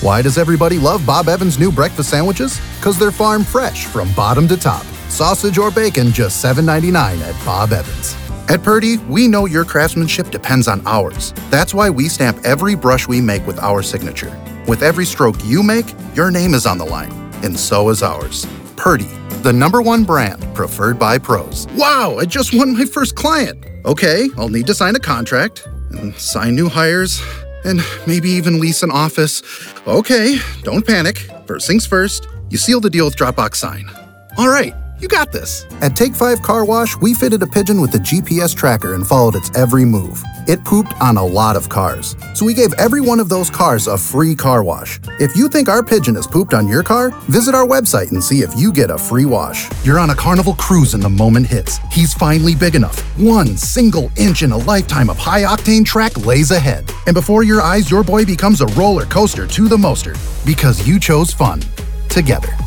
Why does everybody love Bob Evans' new breakfast sandwiches? Because they're farm fresh from bottom to top. Sausage or bacon, just $7.99 at Bob Evans. At Purdy, we know your craftsmanship depends on ours. That's why we stamp every brush we make with our signature. With every stroke you make, your name is on the line, and so is ours. Purdy, the #1 brand preferred by pros. Wow, I just won my first client. Okay, I'll need to sign a contract, and sign new hires, and maybe even lease an office. Okay, don't panic. First things first, you seal the deal with Dropbox Sign. All right. You got this. At Take 5 Car Wash, we fitted a pigeon with a GPS tracker and followed its every move. It pooped on a lot of cars, so we gave every one of those cars a free car wash. If you think our pigeon has pooped on your car, visit our website and see if you get a free wash. You're on a Carnival cruise and the moment hits. He's finally big enough. 1 single inch in a lifetime of high-octane track lays ahead. And before your eyes, your boy becomes a roller coaster to the moster because you chose fun together.